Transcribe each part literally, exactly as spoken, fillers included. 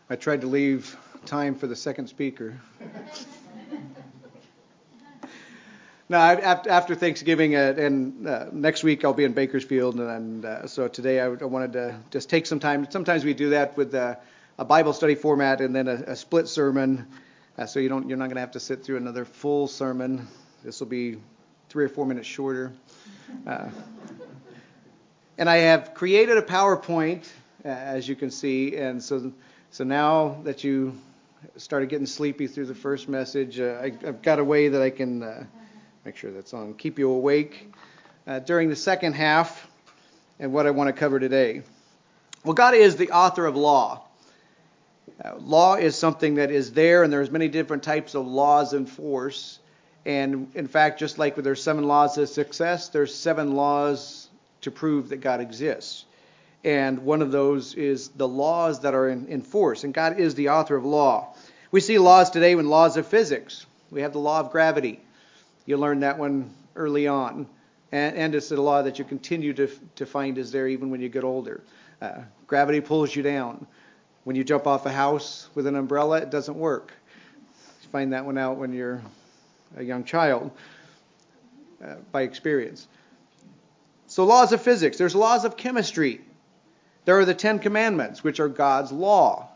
I tried to leave time for the second speaker. No, after Thanksgiving uh, and uh, next week I'll be in Bakersfield, and uh, so today I, I wanted to just take some time. Sometimes we do that with uh, a Bible study format and then a, a split sermon, uh, so you don't you're not going to have to sit through another full sermon. This will be three or four minutes shorter. Uh, and I have created a PowerPoint, uh, as you can see, and so so now that you started getting sleepy through the first message, uh, I, I've got a way that I can. Uh, Make sure that's on. Keep you awake uh, during the second half and what I want to cover today. Well, God is the author of law. Uh, law is something that is there, and there's many different types of laws in force. And in fact, just like there's seven laws of success, there's seven laws to prove that God exists. And one of those is the laws that are in, in force. And God is the author of law. We see laws today in laws of physics. We have the law of gravity. You learned that one early on. And, and it's a law that you continue to, to find is there even when you get older. Uh, gravity pulls you down. When you jump off a house with an umbrella, it doesn't work. You find that one out when you're a young child uh, by experience. So laws of physics. There's laws of chemistry. There are the Ten Commandments, which are God's law.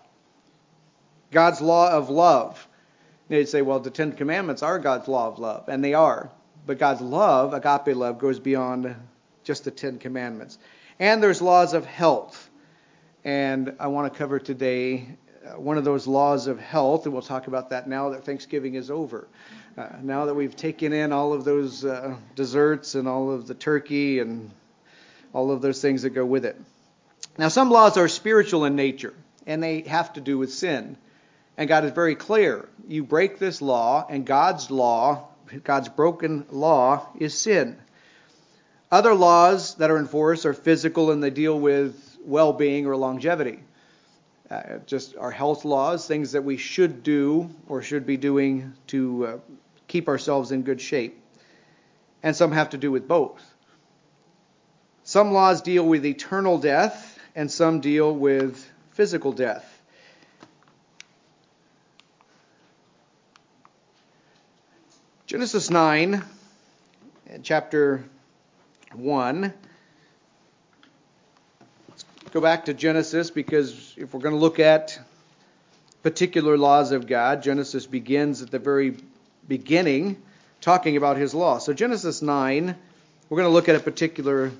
God's law of love. You'd say, well, the Ten Commandments are God's law of love, and they are. But God's love, agape love, goes beyond just the Ten Commandments. And there's laws of health. And I want to cover today uh, one of those laws of health, and we'll talk about that now that Thanksgiving is over. Uh, now that we've taken in all of those uh, desserts and all of the turkey and all of those things that go with it. Now, some laws are spiritual in nature, and they have to do with sin. And God is very clear. You break this law, and God's law, God's broken law, is sin. Other laws that are in force are physical, and they deal with well-being or longevity. Uh, just our health laws, things that we should do or should be doing to uh, keep ourselves in good shape. And some have to do with both. Some laws deal with eternal death, and some deal with physical death. Genesis nine, chapter one. Let's go back to Genesis, because if we're going to look at particular laws of God, Genesis begins at the very beginning talking about his law. So Genesis nine, we're going to look at a particular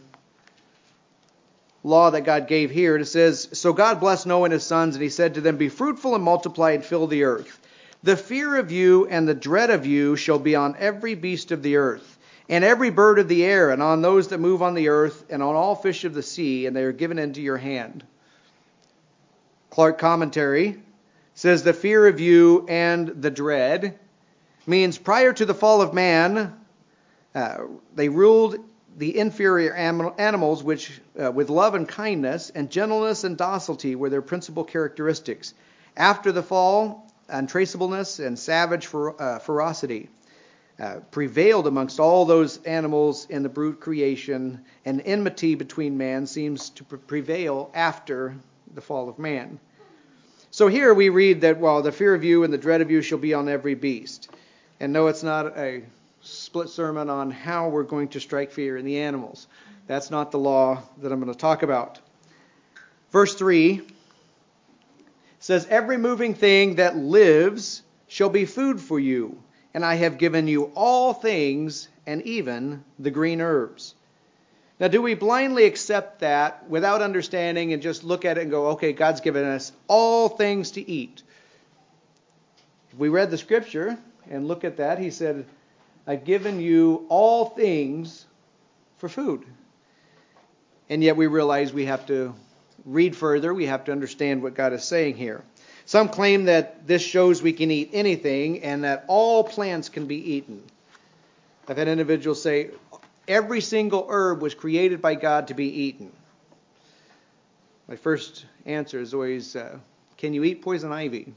law that God gave here. It says, "So God blessed Noah and his sons, and he said to them, 'Be fruitful and multiply and fill the earth. The fear of you and the dread of you shall be on every beast of the earth, and every bird of the air, and on those that move on the earth, and on all fish of the sea, and they are given into your hand.'" Clark Commentary says the fear of you and the dread means prior to the fall of man, uh, they ruled the inferior animals which, uh, with love and kindness, and gentleness and docility were their principal characteristics. After the fall, untraceableness and savage fer- uh, ferocity uh, prevailed amongst all those animals in the brute creation, and enmity between man seems to pre- prevail after the fall of man. So here we read that, well, the fear of you and the dread of you shall be on every beast. And no, it's not a split sermon on how we're going to strike fear in the animals. That's not the law that I'm going to talk about. Verse three says, "Every moving thing that lives shall be food for you, and I have given you all things, and even the green herbs." Now, do we blindly accept that without understanding and just look at it and go, okay, God's given us all things to eat? If we read the scripture and look at that, he said, "I've given you all things for food." And yet we realize we have to read further. We have to understand what God is saying here. Some claim that this shows we can eat anything and that all plants can be eaten. I've had individuals say every single herb was created by God to be eaten. My first answer is always, uh, can you eat poison ivy?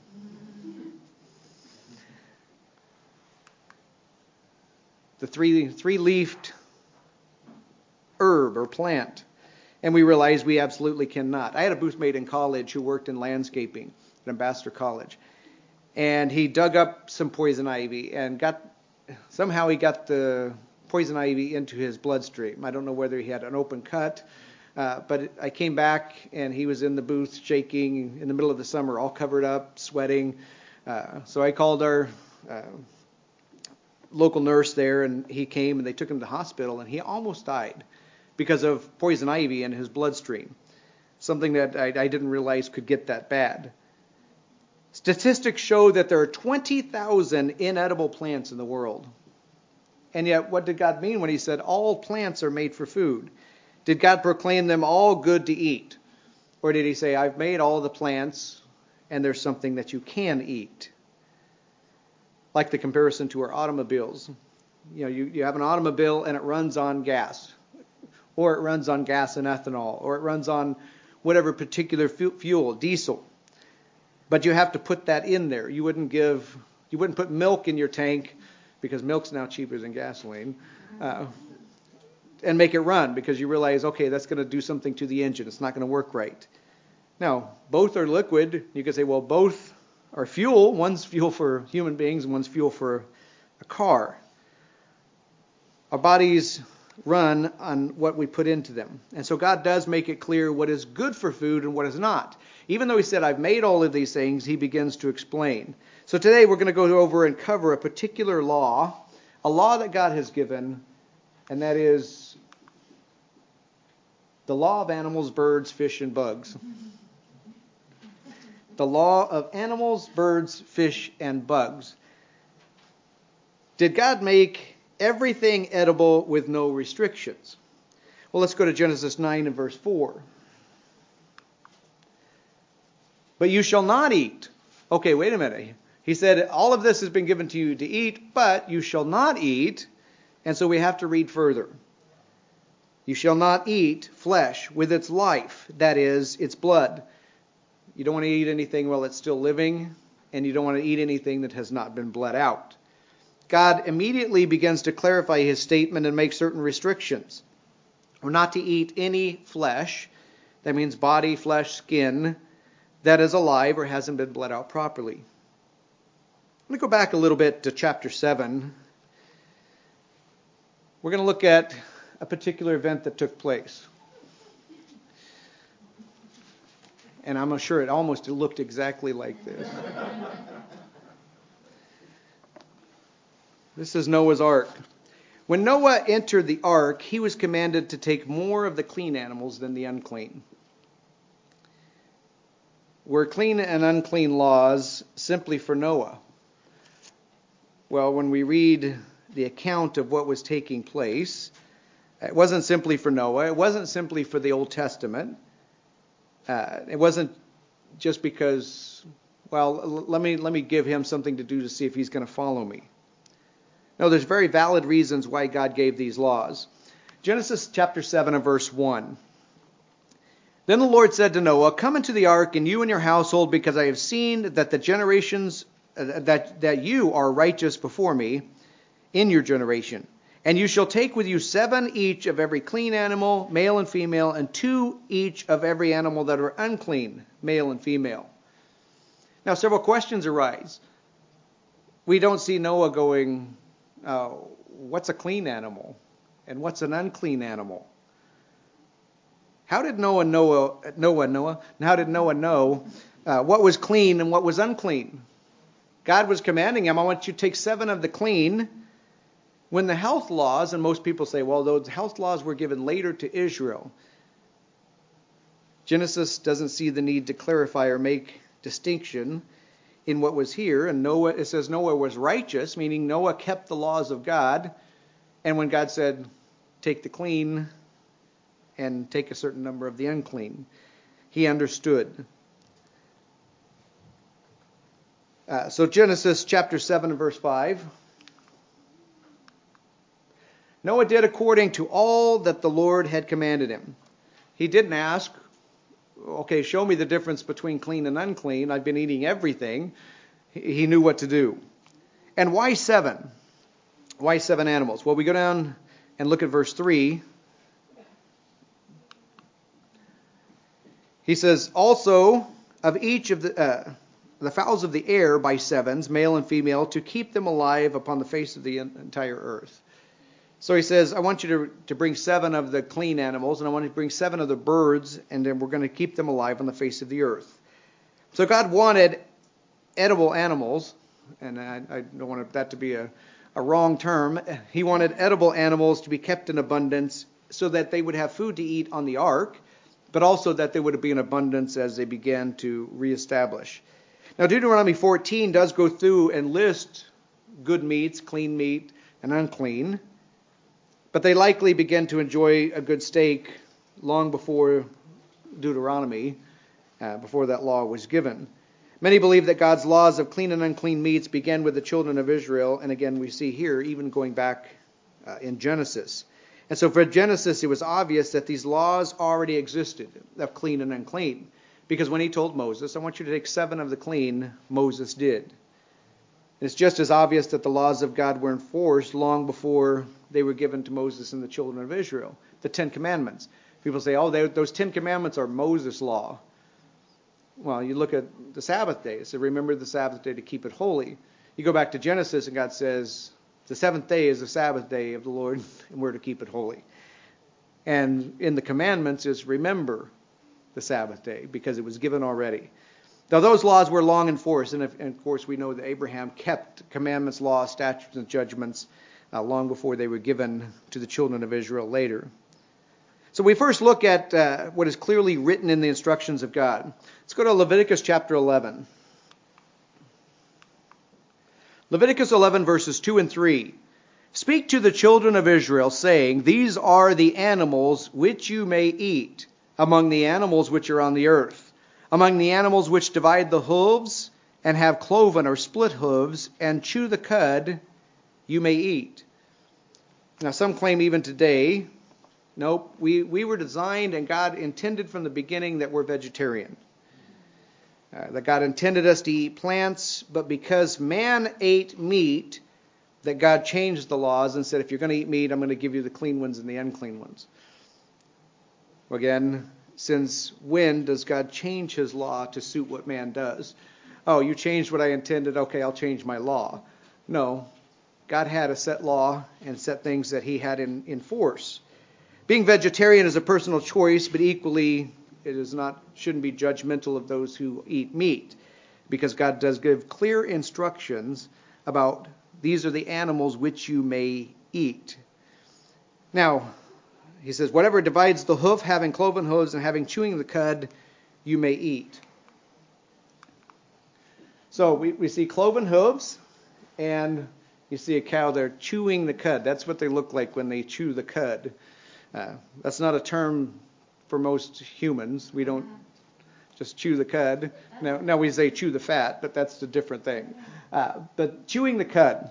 The three three-leafed herb or plant. And we realized we absolutely cannot. I had a boothmate in college who worked in landscaping. at Ambassador College. And he dug up some poison ivy and got, somehow he got the poison ivy into his bloodstream. I don't know whether he had an open cut, uh, but I came back and he was in the booth shaking in the middle of the summer, all covered up, sweating. Uh, so I called our uh, local nurse there, and he came and they took him to the hospital, and he almost died because of poison ivy in his bloodstream, something that I, I didn't realize could get that bad. Statistics show that there are twenty thousand inedible plants in the world. And yet, what did God mean when he said all plants are made for food? Did God proclaim them all good to eat? Or did he say, I've made all the plants and there's something that you can eat? Like the comparison to our automobiles. You know, you, you have an automobile and it runs on gas. Or it runs on gas and ethanol. Or it runs on whatever particular fu- fuel, diesel. But you have to put that in there. You wouldn't give, you wouldn't put milk in your tank, because milk's now cheaper than gasoline, uh, and make it run because you realize, okay, that's going to do something to the engine. It's not going to work right. Now, both are liquid. You could say, well, both are fuel. One's fuel for human beings and one's fuel for a car. Our bodies run on what we put into them. And so God does make it clear what is good for food and what is not. Even though he said, I've made all of these things, he begins to explain. So today we're going to go over and cover a particular law, a law that God has given, and that is the law of animals, birds, fish, and bugs. The law of animals, birds, fish, and bugs. Did God make everything edible with no restrictions? Well, let's go to Genesis nine and verse four. But you shall not eat. Okay, wait a minute. He said, all of this has been given to you to eat, but you shall not eat. And so we have to read further. You shall not eat flesh with its life, that is, its blood. You don't want to eat anything while it's still living, and you don't want to eat anything that has not been bled out. God immediately begins to clarify his statement and make certain restrictions. We're not to eat any flesh. That means body, flesh, skin, that is alive or hasn't been bled out properly. Let me go back a little bit to chapter seven. We're going to look at a particular event that took place. And I'm sure it almost looked exactly like this. This is Noah's Ark. When Noah entered the ark, he was commanded to take more of the clean animals than the unclean. Were clean and unclean laws simply for Noah? Well, when we read the account of what was taking place, it wasn't simply for Noah. It wasn't simply for the Old Testament. Uh, it wasn't just because, well, let me let me give him something to do to see if he's going to follow me. No, there's very valid reasons why God gave these laws. Genesis chapter seven and verse one. Then the Lord said to Noah, come into the ark, and you and your household, because I have seen that the generations uh, that that you are righteous before me in your generation. And you shall take with you seven each of every clean animal, male and female, and two each of every animal that are unclean, male and female. Now, several questions arise. We don't see Noah going, uh, what's a clean animal? And what's an unclean animal? How did Noah, Noah, Noah, Noah, and how did Noah know uh, what was clean and what was unclean? God was commanding him, I want you to take seven of the clean. When the health laws, and most people say, well, those health laws were given later to Israel. Genesis doesn't see the need to clarify or make distinction in what was here. And Noah, it says Noah was righteous, meaning Noah kept the laws of God. And when God said, take the clean and take a certain number of the unclean, he understood. Uh, so Genesis chapter seven and verse five. Noah did according to all that the Lord had commanded him. He didn't ask, okay, show me the difference between clean and unclean. I've been eating everything. He knew what to do. And why seven? Why seven animals? Well, we go down and look at verse three. He says, also of each of the, uh, the fowls of the air by sevens, male and female, to keep them alive upon the face of the entire earth. So he says, I want you to, to bring seven of the clean animals, and I want you to bring seven of the birds, and then we're going to keep them alive on the face of the earth. So God wanted edible animals, and I, I don't want that to be a, a wrong term. He wanted edible animals to be kept in abundance so that they would have food to eat on the ark, but also that they would be in abundance as they began to reestablish. Now, Deuteronomy fourteen does go through and list good meats, clean meat, and unclean, but they likely began to enjoy a good steak long before Deuteronomy, uh, before that law was given. Many believe that God's laws of clean and unclean meats began with the children of Israel, and again we see here, even going back uh, in Genesis. And so for Genesis, it was obvious that these laws already existed of clean and unclean. Because when he told Moses, I want you to take seven of the clean, Moses did. And it's just as obvious that the laws of God were enforced long before they were given to Moses and the children of Israel. The Ten Commandments. People say, oh, they, those Ten Commandments are Moses' law. Well, you look at the Sabbath day. So remember the Sabbath day to keep it holy. You go back to Genesis and God says, the seventh day is the Sabbath day of the Lord, and we're to keep it holy. And in the commandments is remember the Sabbath day, because it was given already. Now those laws were long in force, and, if, and of course we know that Abraham kept commandments, laws, statutes, and judgments uh, long before they were given to the children of Israel later. So we first look at uh, what is clearly written in the instructions of God. Let's go to Leviticus chapter eleven. Leviticus eleven verses two and three. Speak to the children of Israel, saying, these are the animals which you may eat among the animals which are on the earth, among the animals which divide the hooves and have cloven or split hooves and chew the cud, you may eat. Now some claim even today, nope, we, we were designed and God intended from the beginning that we're vegetarian. Uh, that God intended us to eat plants, but because man ate meat, that God changed the laws and said, if you're going to eat meat, I'm going to give you the clean ones and the unclean ones. Again, since when does God change his law to suit what man does? Oh, you changed what I intended, okay, I'll change my law. No, God had a set law and set things that he had in, in force. Being vegetarian is a personal choice, but equally it is not shouldn't be judgmental of those who eat meat, because God does give clear instructions about these are the animals which you may eat. Now, he says, whatever divides the hoof, having cloven hooves and having chewing the cud, you may eat. So we, we see cloven hooves, and you see a cow there chewing the cud. That's what they look like when they chew the cud. Uh, that's not a term for most humans. We don't just chew the cud. Now, now we say chew the fat, but that's a different thing. Uh, but chewing the cud.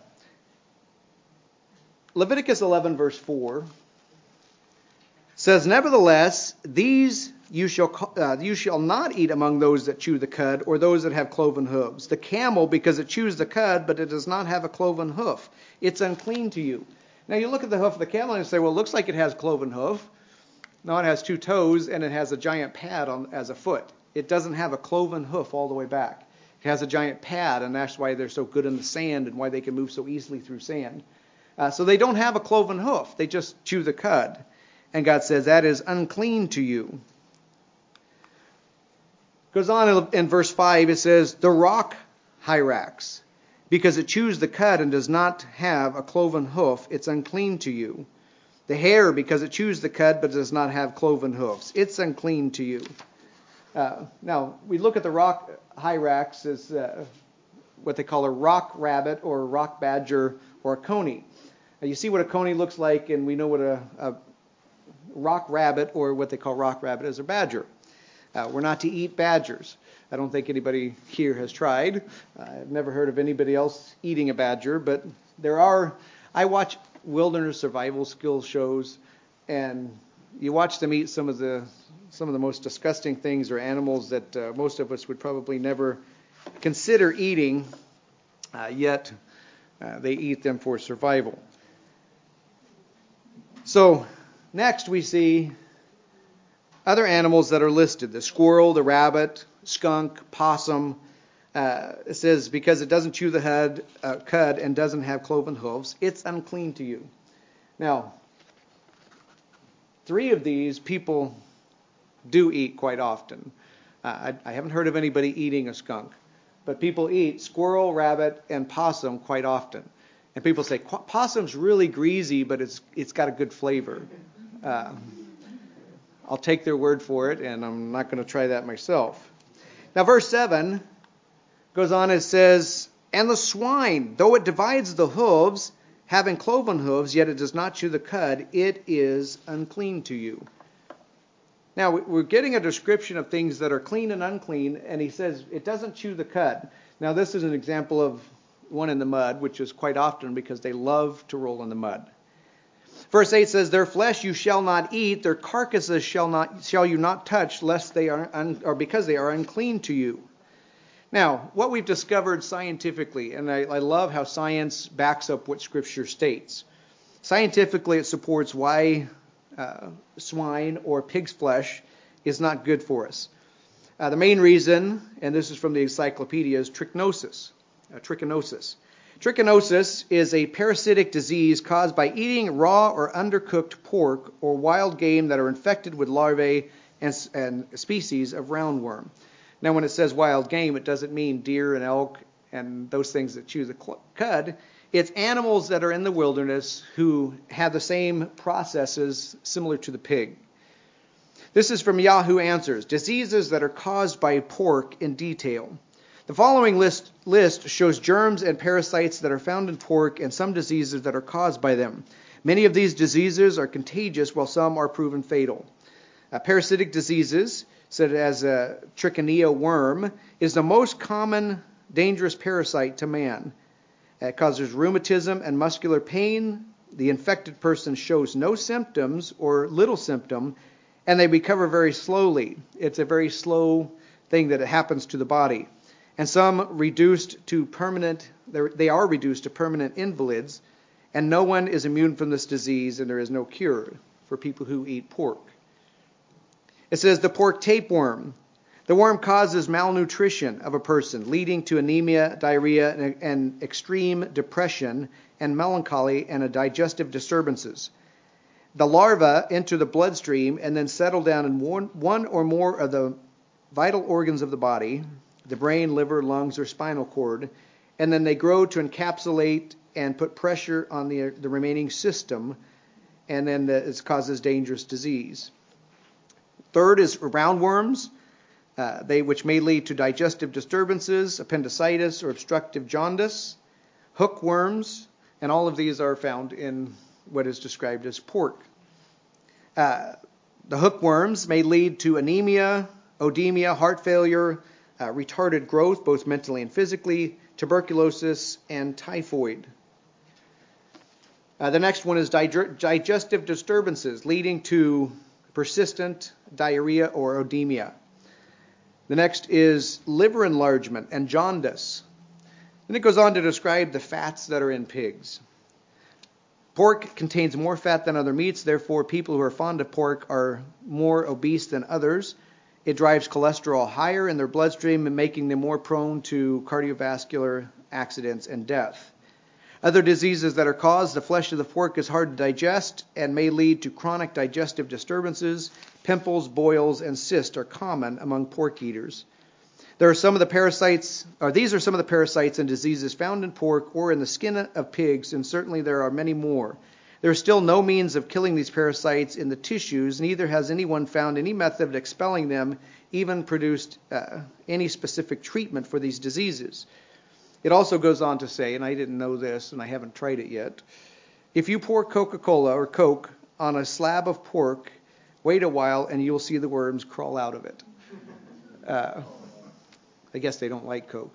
Leviticus eleven verse four says, nevertheless, these you shall uh, you shall not eat among those that chew the cud, or those that have cloven hooves. The camel, because it chews the cud, but it does not have a cloven hoof. It's unclean to you. Now you look at the hoof of the camel and say, well, it looks like it has cloven hoof. No, it has two toes, and it has a giant pad on as a foot. It doesn't have a cloven hoof all the way back. It has a giant pad, and that's why they're so good in the sand and why they can move so easily through sand. Uh, so they don't have a cloven hoof. They just chew the cud. And God says, that is unclean to you. Goes on in verse five, it says, the rock hyrax, because it chews the cud and does not have a cloven hoof, it's unclean to you. The hare, because it chews the cud but does not have cloven hoofs, it's unclean to you. Uh, now, we look at the rock hyrax as uh, what they call a rock rabbit or a rock badger or a coney. Now, you see what a coney looks like, and we know what a, a rock rabbit, or what they call rock rabbit, is a badger. Uh, we're not to eat badgers. I don't think anybody here has tried. Uh, I've never heard of anybody else eating a badger, but there are. I watch wilderness survival skills shows, and you watch them eat some of the some of the most disgusting things, or animals that uh, most of us would probably never consider eating, uh, yet uh, they eat them for survival. So next we see other animals that are listed: the squirrel, the rabbit, skunk, possum, Uh, it says, because it doesn't chew the head, uh, cud and doesn't have cloven hooves, it's unclean to you. Now, three of these people do eat quite often. Uh, I, I haven't heard of anybody eating a skunk, but people eat squirrel, rabbit, and possum quite often. And people say, possum's really greasy, but it's it's got a good flavor. Uh, I'll take their word for it, and I'm not going to try that myself. Now, verse seven goes on and says, and the swine, though it divides the hooves, having cloven hooves, yet it does not chew the cud, it is unclean to you. Now, we're getting a description of things that are clean and unclean, and he says it doesn't chew the cud. Now, this is an example of one in the mud, which is quite often because they love to roll in the mud. Verse eight says, their flesh you shall not eat, their carcasses shall not shall you not touch, lest they are un, or because they are unclean to you. Now, what we've discovered scientifically, and I, I love how science backs up what Scripture states. Scientifically, it supports why uh, swine or pig's flesh is not good for us. Uh, the main reason, and this is from the encyclopedia, is trichinosis. Uh, trichinosis. Trichinosis is a parasitic disease caused by eating raw or undercooked pork or wild game that are infected with larvae and, and species of roundworm. Now, when it says wild game, it doesn't mean deer and elk and those things that chew the cud. It's animals that are in the wilderness who have the same processes similar to the pig. This is from Yahoo Answers, diseases that are caused by pork in detail. The following list, list shows germs and parasites that are found in pork and some diseases that are caused by them. Many of these diseases are contagious, while some are proven fatal. Uh, parasitic diseases, such as a trichina worm, is the most common dangerous parasite to man. It causes rheumatism and muscular pain. The infected person shows no symptoms or little symptom, and they recover very slowly. It's a very slow thing that it happens to the body. And some reduced to permanent, they are reduced to permanent invalids, and no one is immune from this disease, and there is no cure for people who eat pork. It says the pork tapeworm. The worm causes malnutrition of a person, leading to anemia, diarrhea, and, and extreme depression, and melancholy, and a digestive disturbances. The larvae enter the bloodstream and then settle down in one, one or more of the vital organs of the body, the brain, liver, lungs, or spinal cord, and then they grow to encapsulate and put pressure on the, the remaining system, and then the, it causes dangerous disease. Third is roundworms, uh, they which may lead to digestive disturbances, appendicitis, or obstructive jaundice. Hookworms, and all of these are found in what is described as pork. Uh, the hookworms may lead to anemia, odemia, heart failure, uh, retarded growth, both mentally and physically, tuberculosis, and typhoid. Uh, the next one is dig- digestive disturbances leading to persistent diarrhea or odemia. The next is liver enlargement and jaundice. Then it goes on to describe the fats that are in pigs. Pork contains more fat than other meats, therefore people who are fond of pork are more obese than others. It drives cholesterol higher in their bloodstream and making them more prone to cardiovascular accidents and death. Other diseases that are caused, the flesh of the pork is hard to digest and may lead to chronic digestive disturbances. Pimples, boils, and cysts are common among pork eaters. There are some of the parasites, or these are some of the parasites and diseases found in pork or in the skin of pigs, and certainly there are many more. There is still no means of killing these parasites in the tissues, neither has anyone found any method of expelling them, even produced uh, any specific treatment for these diseases. It also goes on to say, and I didn't know this and I haven't tried it yet, if you pour Coca-Cola or Coke on a slab of pork, wait a while and you'll see the worms crawl out of it. Uh, I guess they don't like Coke.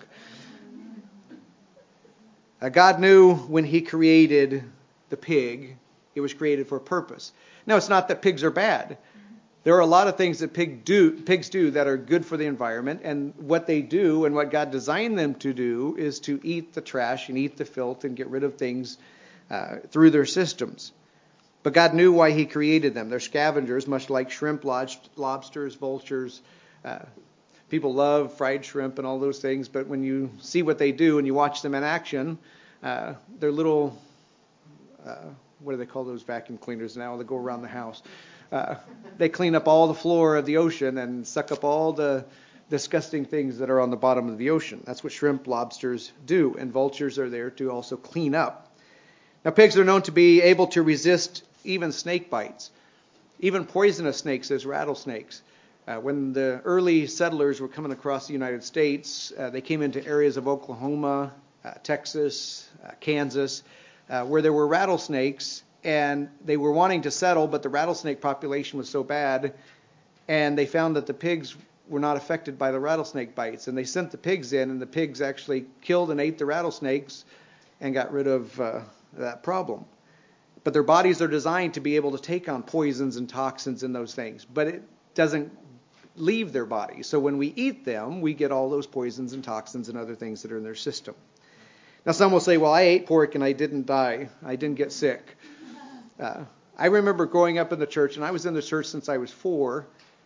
Uh, God knew when he created the pig, it was created for a purpose. Now, it's not that pigs are bad. There are a lot of things that pig do, pigs do that are good for the environment, and what they do and what God designed them to do is to eat the trash and eat the filth and get rid of things uh, through their systems. But God knew why he created them. They're scavengers, much like shrimp, lobsters, vultures, uh, people love fried shrimp and all those things, but when you see what they do and you watch them in action, uh, they're little, uh, what do they call those vacuum cleaners now that go around the house? Uh, they clean up all the floor of the ocean and suck up all the disgusting things that are on the bottom of the ocean. That's what shrimp, lobsters do, and vultures are there to also clean up. Now, pigs are known to be able to resist even snake bites, even poisonous snakes as rattlesnakes. Uh, when the early settlers were coming across the United States, uh, they came into areas of Oklahoma, uh, Texas, uh, Kansas, uh, where there were rattlesnakes, and they were wanting to settle, but the rattlesnake population was so bad, and they found that the pigs were not affected by the rattlesnake bites, and they sent the pigs in, and the pigs actually killed and ate the rattlesnakes and got rid of uh, that problem. But their bodies are designed to be able to take on poisons and toxins and those things, but it doesn't leave their body. So when we eat them, we get all those poisons and toxins and other things that are in their system. Now some will say, well, I ate pork and I didn't die. I didn't get sick. Uh, I remember growing up in the church, and I was in the church since I was four,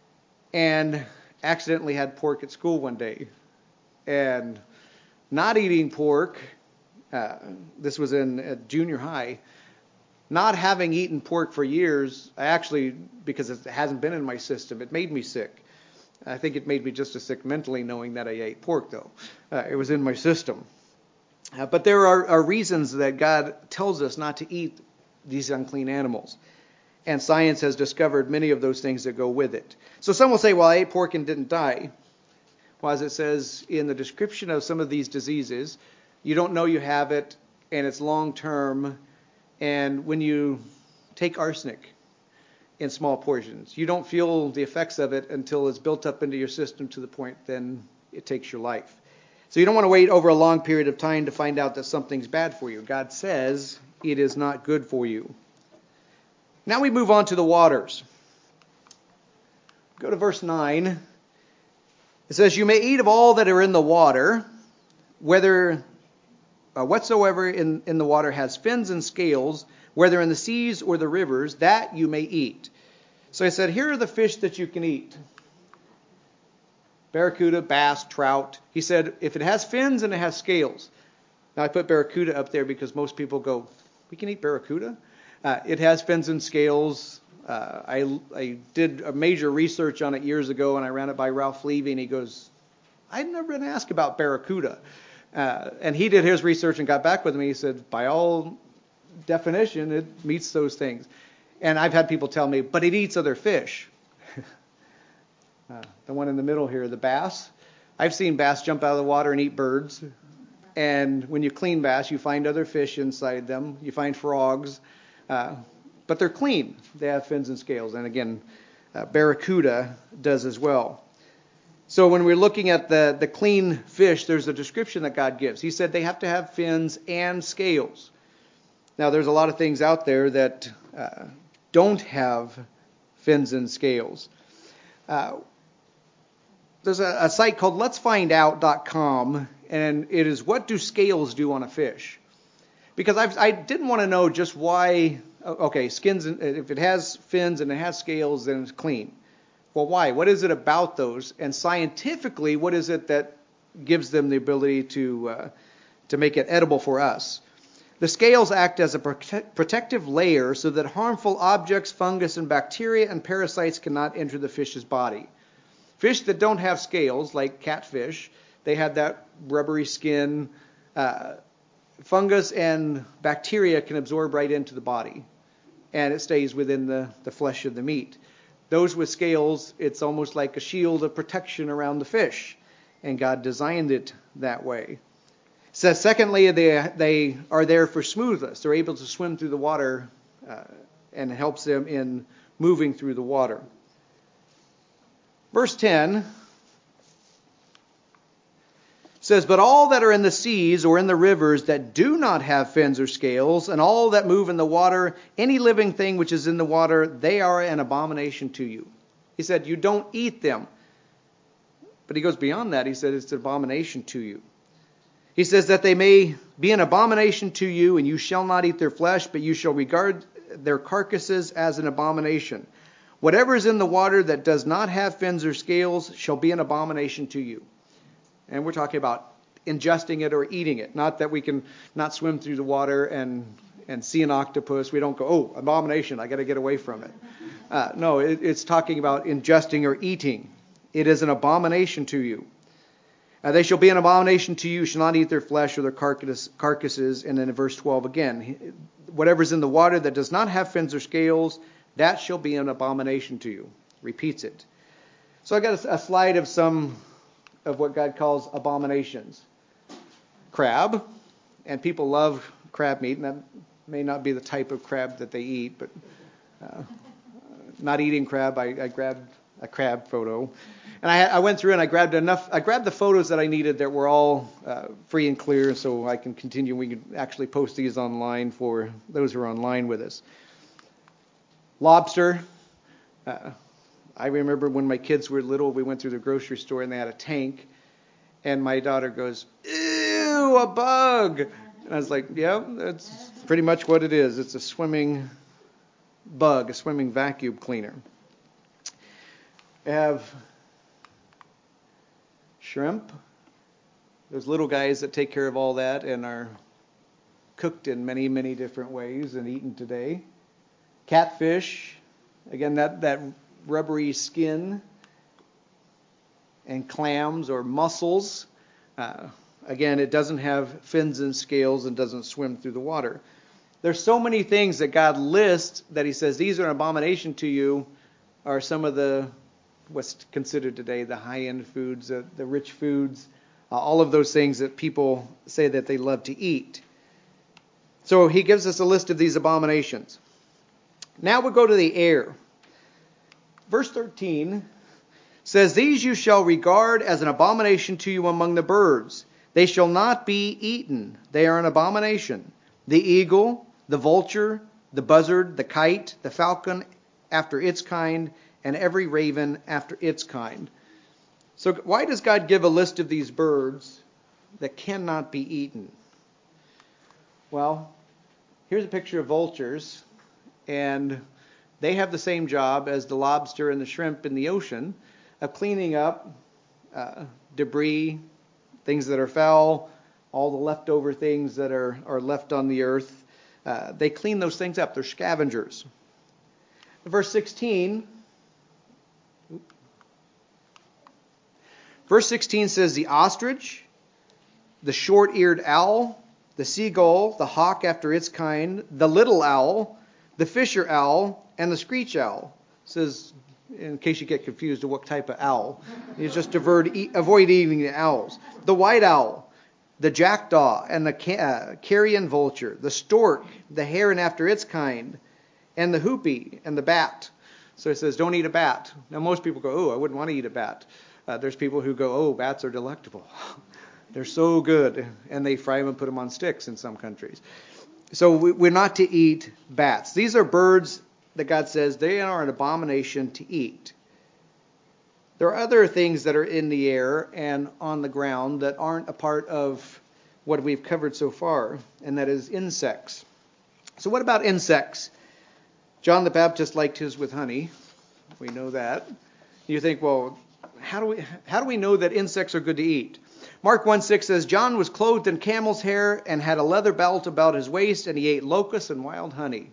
and accidentally had pork at school one day. And not eating pork, uh, this was in uh, junior high, not having eaten pork for years, I actually, because it hasn't been in my system, it made me sick. I think it made me just as sick mentally knowing that I ate pork, though. Uh, it was in my system. Uh, but there are, are reasons that God tells us not to eat these unclean animals. And science has discovered many of those things that go with it. So some will say, well, I ate pork and didn't die. Well, as it says in the description of some of these diseases, you don't know you have it, and it's long-term. And when you take arsenic in small portions, you don't feel the effects of it until it's built up into your system to the point then it takes your life. So you don't want to wait over a long period of time to find out that something's bad for you. God says it is not good for you. Now we move on to the waters. Go to verse nine. It says, you may eat of all that are in the water, whether uh, whatsoever in, in the water has fins and scales, whether in the seas or the rivers, that you may eat. So I said, here are the fish that you can eat. Barracuda, bass, trout. He said, if it has fins and it has scales. Now I put barracuda up there because most people go, we can eat barracuda? Uh, it has fins and scales. Uh, I, I did a major research on it years ago, and I ran it by Ralph Levy, and he goes, I'd never been asked about barracuda. Uh, and he did his research and got back with me. He said, by all definition, it meets those things. And I've had people tell me, but it eats other fish. uh, the one in the middle here, the bass. I've seen bass jump out of the water and eat birds. And when you clean bass, you find other fish inside them. You find frogs. Uh, but they're clean. They have fins and scales. And again, uh, barracuda does as well. So when we're looking at the, the clean fish, there's a description that God gives. He said they have to have fins and scales. Now, there's a lot of things out there that uh, don't have fins and scales. Uh, there's a, a site called let's find out dot com, and it is what do scales do on a fish? Because I've, I didn't want to know just why, okay, skins, if it has fins and it has scales, then it's clean. Well, why? What is it about those? And scientifically, what is it that gives them the ability to uh, to make it edible for us? The scales act as a prote- protective layer so that harmful objects, fungus, and bacteria and parasites cannot enter the fish's body. Fish that don't have scales, like catfish, they have that rubbery skin. Uh, fungus and bacteria can absorb right into the body, and it stays within the, the flesh of the meat. Those with scales, it's almost like a shield of protection around the fish, and God designed it that way. It says, secondly, they, they are there for smoothness. They're able to swim through the water, uh, and it helps them in moving through the water. Verse ten says, but all that are in the seas or in the rivers that do not have fins or scales, and all that move in the water, any living thing which is in the water, they are an abomination to you. He said, you don't eat them. But he goes beyond that. He said, it's an abomination to you. He says that they may be an abomination to you, and you shall not eat their flesh, but you shall regard their carcasses as an abomination. Whatever is in the water that does not have fins or scales shall be an abomination to you. And we're talking about ingesting it or eating it. Not that we can not swim through the water and and see an octopus. We don't go, oh, abomination, I got to get away from it. Uh, no, it, it's talking about ingesting or eating. It is an abomination to you. Uh, they shall be an abomination to you, shall not eat their flesh or their carcass, carcasses. And then in verse twelve again, whatever is in the water that does not have fins or scales, that shall be an abomination to you. Repeats it. So I got a, a slide of some of what God calls abominations. Crab, and people love crab meat, and that may not be the type of crab that they eat, but uh, not eating crab, I, I grabbed a crab photo. And I, I went through and I grabbed enough, I grabbed the photos that I needed that were all uh, free and clear, so I can continue. We can actually post these online for those who are online with us. Lobster. Uh, I remember when my kids were little, we went through the grocery store and they had a tank, and my daughter goes, ew, a bug. And I was like, yeah, that's pretty much what it is. It's a swimming bug, a swimming vacuum cleaner. We have shrimp. Those little guys that take care of all that and are cooked in many, many different ways and eaten today. Catfish. Again, that, that rubbery skin. And clams or mussels. Uh, again, it doesn't have fins and scales and doesn't swim through the water. There's so many things that God lists that he says these are an abomination to you, are some of the what's considered today the high-end foods, uh, the rich foods, uh, all of those things that people say that they love to eat. So he gives us a list of these abominations. Now we'll go to the air. Verse thirteen says, these you shall regard as an abomination to you among the birds. They shall not be eaten. They are an abomination. The eagle, the vulture, the buzzard, the kite, the falcon after its kind, and every raven after its kind. So why does God give a list of these birds that cannot be eaten? Well, here's a picture of vultures, and they have the same job as the lobster and the shrimp in the ocean of cleaning up uh, debris, things that are foul, all the leftover things that are, are left on the earth. Uh, they clean those things up. They're scavengers. Verse sixteen. Verse sixteen says, the ostrich, the short-eared owl, the seagull, the hawk after its kind, the little owl, the fisher owl, and the screech owl. It says, in case you get confused of what type of owl, you just avoid, avoid eating the owls. The white owl, the jackdaw, and the uh, carrion vulture, the stork, the heron after its kind, and the hoopie, and the bat. So it says, don't eat a bat. Now most people go, oh, I wouldn't want to eat a bat. Uh, there's people who go, oh, bats are delectable. They're so good. And they fry them and put them on sticks in some countries. So we, we're not to eat bats. These are birds that God says they are an abomination to eat. There are other things that are in the air and on the ground that aren't a part of what we've covered so far, and that is insects. So what about insects? John the Baptist liked his with honey. We know that. You think, well, how do we how do we know that insects are good to eat? Mark one six says, John was clothed in camel's hair and had a leather belt about his waist, and he ate locusts and wild honey.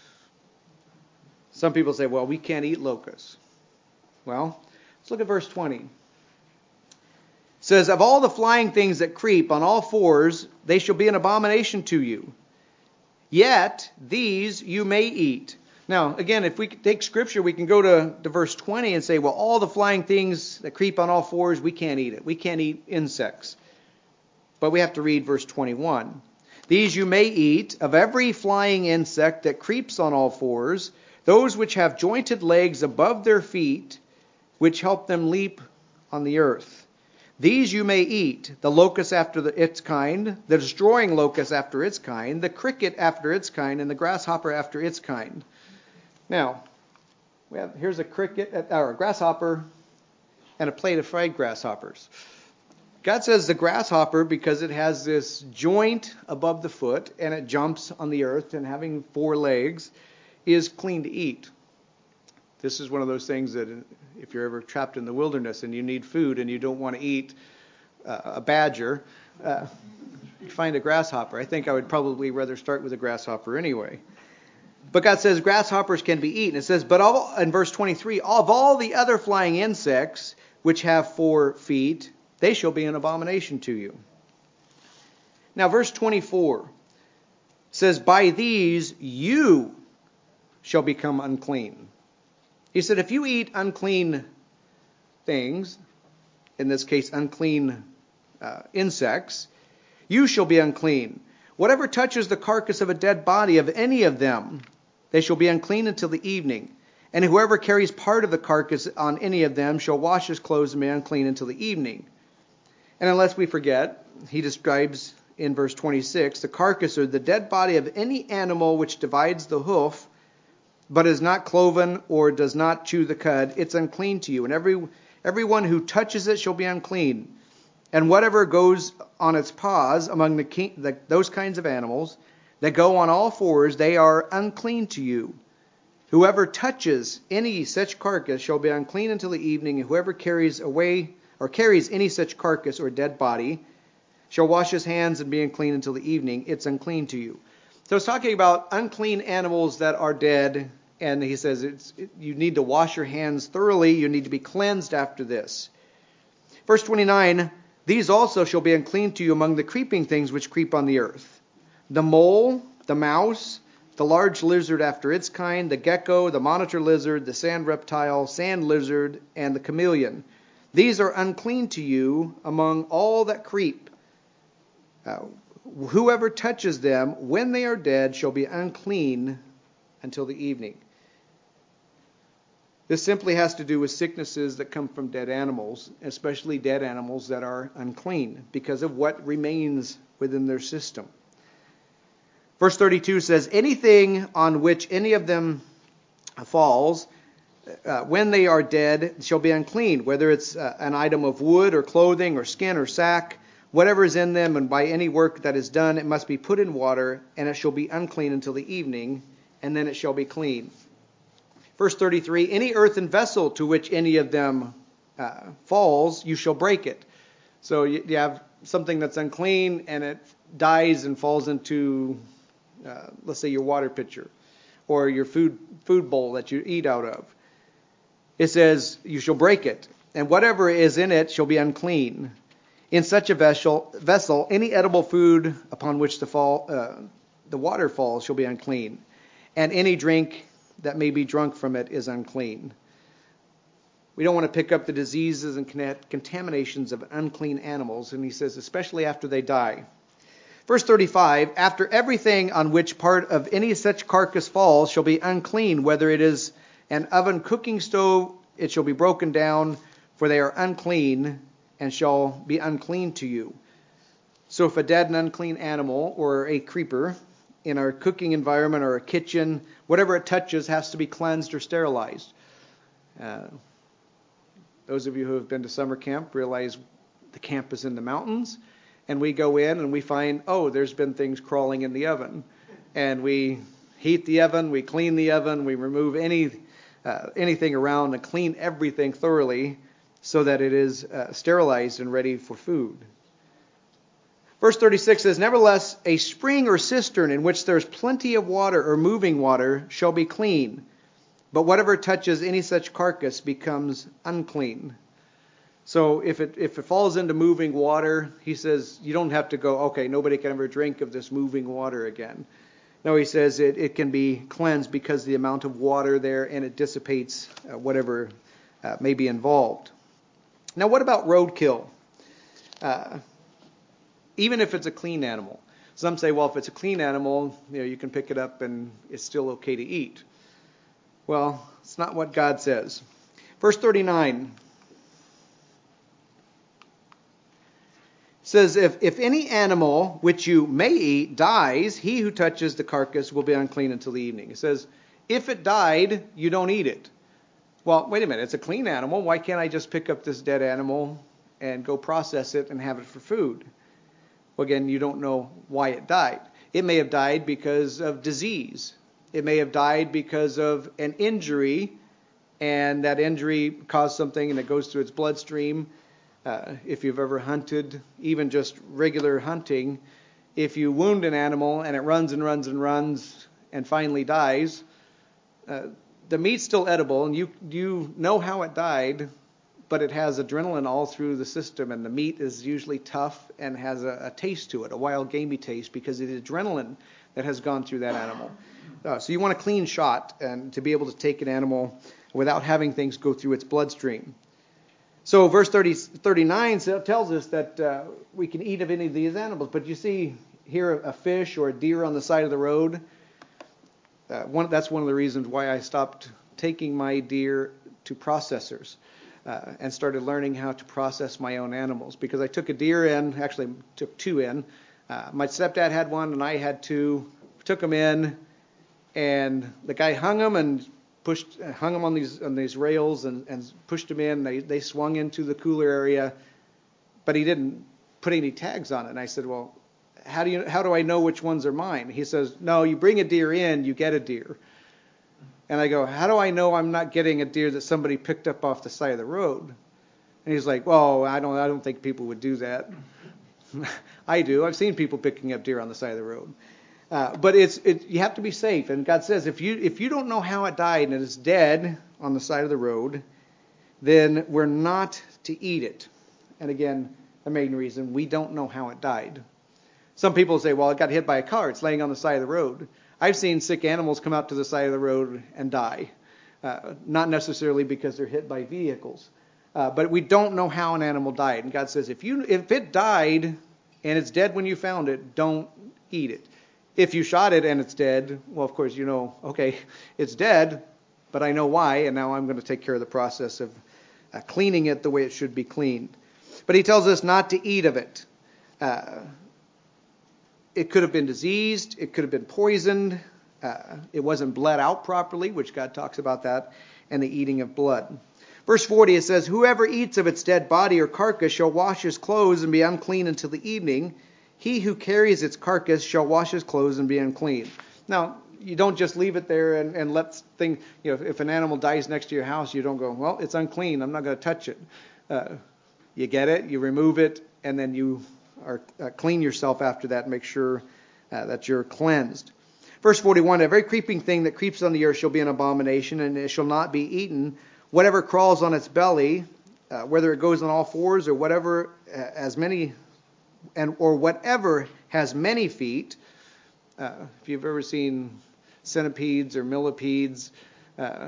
Some people say, well, we can't eat locusts. Well, let's look at verse twenty. It says, of all the flying things that creep on all fours, they shall be an abomination to you. Yet these you may eat. Now, again, if we take Scripture, we can go to, to verse twenty and say, well, all the flying things that creep on all fours, we can't eat it. We can't eat insects. But we have to read verse twenty-one. These you may eat of every flying insect that creeps on all fours, those which have jointed legs above their feet, which help them leap on the earth. These you may eat, the locust after the, its kind, the destroying locust after its kind, the cricket after its kind, and the grasshopper after its kind. Now, we have here's a cricket or a grasshopper and a plate of fried grasshoppers. God says the grasshopper, because it has this joint above the foot and it jumps on the earth and having four legs, is clean to eat. This is one of those things that if you're ever trapped in the wilderness and you need food and you don't want to eat uh, a badger, uh, you find a grasshopper. I think I would probably rather start with a grasshopper anyway. But God says grasshoppers can be eaten. It says, but all, in verse twenty-three, of all the other flying insects which have four feet, they shall be an abomination to you. Now verse twenty-four says, by these you shall become unclean. He said, if you eat unclean things, in this case unclean uh, insects, you shall be unclean. Whatever touches the carcass of a dead body of any of them, they shall be unclean until the evening. And whoever carries part of the carcass on any of them shall wash his clothes and be unclean until the evening. And unless we forget, he describes in verse twenty-six, the carcass or the dead body of any animal which divides the hoof, but is not cloven or does not chew the cud, it's unclean to you. And every everyone who touches it shall be unclean. And whatever goes on its paws among the, king, the those kinds of animals that go on all fours, they are unclean to you. Whoever touches any such carcass shall be unclean until the evening, and whoever carries away or carries any such carcass or dead body shall wash his hands and be unclean until the evening. It's unclean to you. So it's talking about unclean animals that are dead, and he says it's, it, you need to wash your hands thoroughly. You need to be cleansed after this. Verse twenty-nine, these also shall be unclean to you among the creeping things which creep on the earth. The mole, the mouse, the large lizard after its kind, the gecko, the monitor lizard, the sand reptile, sand lizard, and the chameleon. These are unclean to you among all that creep. Uh, whoever touches them when they are dead shall be unclean until the evening. This simply has to do with sicknesses that come from dead animals, especially dead animals that are unclean because of what remains within their system. Verse thirty-two says, anything on which any of them falls, uh, when they are dead, shall be unclean, whether it's uh, an item of wood or clothing or skin or sack, whatever is in them, and by any work that is done, it must be put in water, and it shall be unclean until the evening, and then it shall be clean. Verse thirty-three, any earthen vessel to which any of them uh, falls, you shall break it. So you, you have something that's unclean, and it dies and falls into, uh, let's say, your water pitcher, or your food food bowl that you eat out of. It says, you shall break it, and whatever is in it shall be unclean. In such a vessel, vessel, any edible food upon which the fall, uh, the water falls shall be unclean, and any drink that may be drunk from it is unclean. We don't want to pick up the diseases and contaminations of unclean animals, and he says, especially after they die. Verse thirty-five, after everything on which part of any such carcass falls shall be unclean, whether it is an oven cooking stove, it shall be broken down, for they are unclean, and shall be unclean to you. So if a dead and unclean animal or a creeper in our cooking environment or a kitchen, whatever it touches has to be cleansed or sterilized. Uh, those of you who have been to summer camp realize the camp is in the mountains, and we go in and we find, oh, there's been things crawling in the oven. And we heat the oven, we clean the oven, we remove any uh, anything around and clean everything thoroughly so that it is uh, sterilized and ready for food. Verse thirty-six says, nevertheless, a spring or cistern in which there is plenty of water or moving water shall be clean, but whatever touches any such carcass becomes unclean. So if it if it falls into moving water, he says, you don't have to go, okay, nobody can ever drink of this moving water again. No, he says it, it can be cleansed because of the amount of water there, and it dissipates uh, whatever uh, may be involved. Now, what about roadkill? Uh, even if it's a clean animal. Some say, well, if it's a clean animal, you know, you can pick it up and it's still okay to eat. Well, it's not what God says. Verse thirty-nine says, if, if any animal which you may eat dies, he who touches the carcass will be unclean until the evening. It says, if it died, you don't eat it. Well, wait a minute, it's a clean animal. Why can't I just pick up this dead animal and go process it and have it for food? Well, again, you don't know why it died. It may have died because of disease. It may have died because of an injury and that injury caused something and it goes through its bloodstream. Uh, if you've ever hunted, even just regular hunting, if you wound an animal and it runs and runs and runs and finally dies, uh, the meat's still edible and you you know how it died, but it has adrenaline all through the system, and the meat is usually tough and has a, a taste to it, a wild gamey taste, because of the adrenaline that has gone through that animal. Uh, so you want a clean shot and to be able to take an animal without having things go through its bloodstream. So verse thirty, thirty-nine tells us that uh, we can eat of any of these animals. But you see here a fish or a deer on the side of the road. Uh, one, that's one of the reasons why I stopped taking my deer to processors uh, and started learning how to process my own animals. Because I took a deer in, actually took two in. Uh, my stepdad had one and I had two. Took them in, and the guy hung them and pushed, hung them on these on these rails and, and pushed them in. They they swung into the cooler area, but he didn't put any tags on it. And I said, well, how do you how do I know which ones are mine? He says, no, you bring a deer in, you get a deer. And I go, how do I know I'm not getting a deer that somebody picked up off the side of the road? And he's like, well, I don't I don't think people would do that. I do. I've seen people picking up deer on the side of the road. Uh, but it's it, you have to be safe. And God says, if you if you don't know how it died and it is dead on the side of the road, then we're not to eat it. And again, the main reason, we don't know how it died. Some people say, well, it got hit by a car. It's laying on the side of the road. I've seen sick animals come out to the side of the road and die. Uh, not necessarily because they're hit by vehicles. Uh, but we don't know how an animal died. And God says, if you if it died and it's dead when you found it, don't eat it. If you shot it and it's dead, well, of course, you know, okay, it's dead, but I know why, and now I'm going to take care of the process of uh, cleaning it the way it should be cleaned. But he tells us not to eat of it. Uh, it could have been diseased. It could have been poisoned. Uh, it wasn't bled out properly, which God talks about that, and the eating of blood. Verse forty, it says, whoever eats of its dead body or carcass shall wash his clothes and be unclean until the evening. He who carries its carcass shall wash his clothes and be unclean. Now, you don't just leave it there and, and let things, you know, if an animal dies next to your house, you don't go, well, it's unclean, I'm not going to touch it. Uh, you get it, you remove it, and then you are uh, clean yourself after that and make sure uh, that you're cleansed. Verse forty-one, every creeping thing that creeps on the earth shall be an abomination, and it shall not be eaten. Whatever crawls on its belly, uh, whether it goes on all fours or whatever, uh, as many and or whatever has many feet. Uh, if you've ever seen centipedes or millipedes, uh,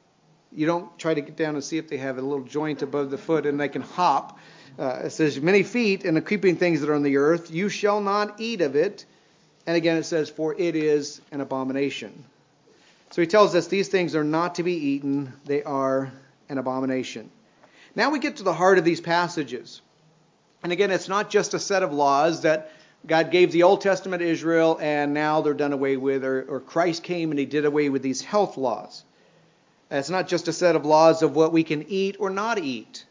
you don't try to get down and see if they have a little joint above the foot and they can hop. Uh, it says many feet and the creeping things that are on the earth, you shall not eat of it. And again it says, for it is an abomination. So he tells us these things are not to be eaten. They are an abomination. Now we get to the heart of these passages. And again, it's not just a set of laws that God gave the Old Testament to Israel and now they're done away with, or, or Christ came and he did away with these health laws. It's not just a set of laws of what we can eat or not eat.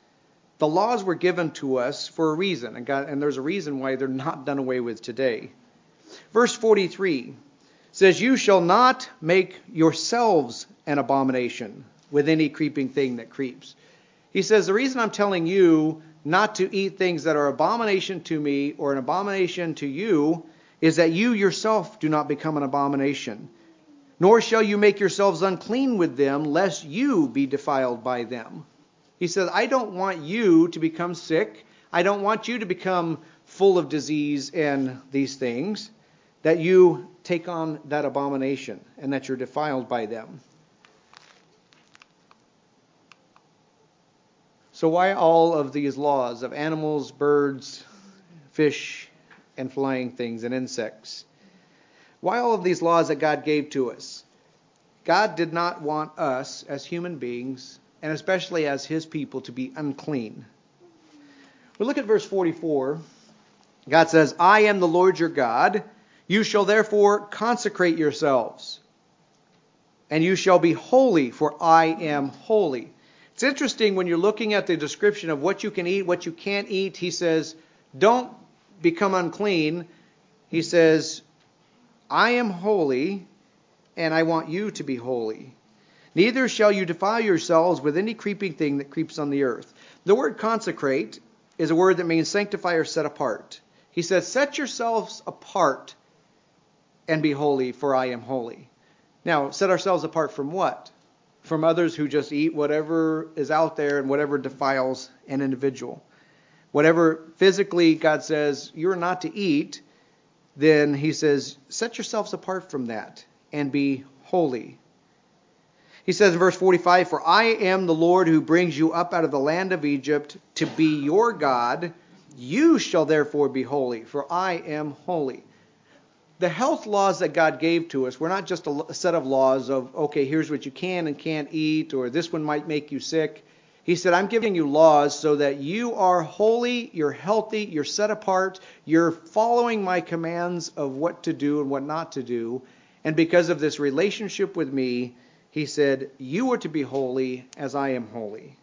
The laws were given to us for a reason, and, God, and there's a reason why they're not done away with today. Verse forty-three says, you shall not make yourselves an abomination with any creeping thing that creeps. He says, the reason I'm telling you not to eat things that are abomination to me or an abomination to you is that you yourself do not become an abomination. Nor shall you make yourselves unclean with them, lest you be defiled by them. He says, I don't want you to become sick. I don't want you to become full of disease and these things, that you take on that abomination and that you're defiled by them. So why all of these laws of animals, birds, fish, and flying things and insects? Why all of these laws that God gave to us? God did not want us as human beings, and especially as his people, to be unclean. We look at verse forty-four. God says, I am the Lord your God. You shall therefore consecrate yourselves, and you shall be holy, for I am holy. It's interesting when you're looking at the description of what you can eat, what you can't eat. He says, don't become unclean. He says, I am holy, and I want you to be holy. Neither shall you defile yourselves with any creeping thing that creeps on the earth. The word consecrate is a word that means sanctify or set apart. He says, set yourselves apart and be holy, for I am holy. Now, set ourselves apart from what? From others who just eat whatever is out there and whatever defiles an individual. Whatever physically God says you're not to eat, then he says, set yourselves apart from that and be holy. He says in verse forty-five, for I am the Lord who brings you up out of the land of Egypt to be your God. You shall therefore be holy, for I am holy. The health laws that God gave to us were not just a set of laws of, okay, here's what you can and can't eat, or this one might make you sick. He said, I'm giving you laws so that you are holy, you're healthy, you're set apart, you're following my commands of what to do and what not to do. And because of this relationship with me, he said, you are to be holy as I am holy.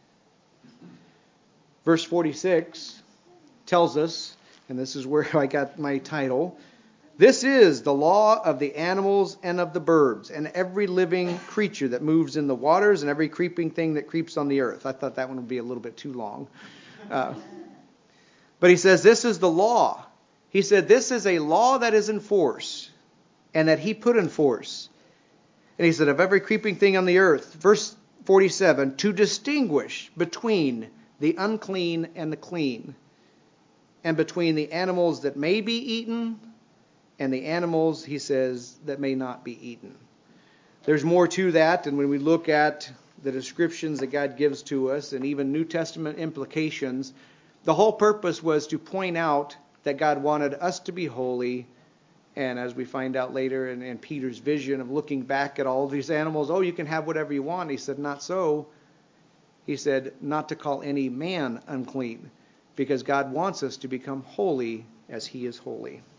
Verse forty-six tells us, and this is where I got my title, this is the law of the animals and of the birds and every living creature that moves in the waters and every creeping thing that creeps on the earth. I thought that one would be a little bit too long. Uh, but he says this is the law. He said this is a law that is in force and that he put in force. And he said, of every creeping thing on the earth, verse forty-seven, to distinguish between the unclean and the clean, and between the animals that may be eaten and the animals, he says, that may not be eaten. There's more to that, and when we look at the descriptions that God gives to us, and even New Testament implications, the whole purpose was to point out that God wanted us to be holy. And as we find out later in, in Peter's vision of looking back at all these animals, oh, you can have whatever you want. He said, not so. He said, not to call any man unclean, because God wants us to become holy as he is holy.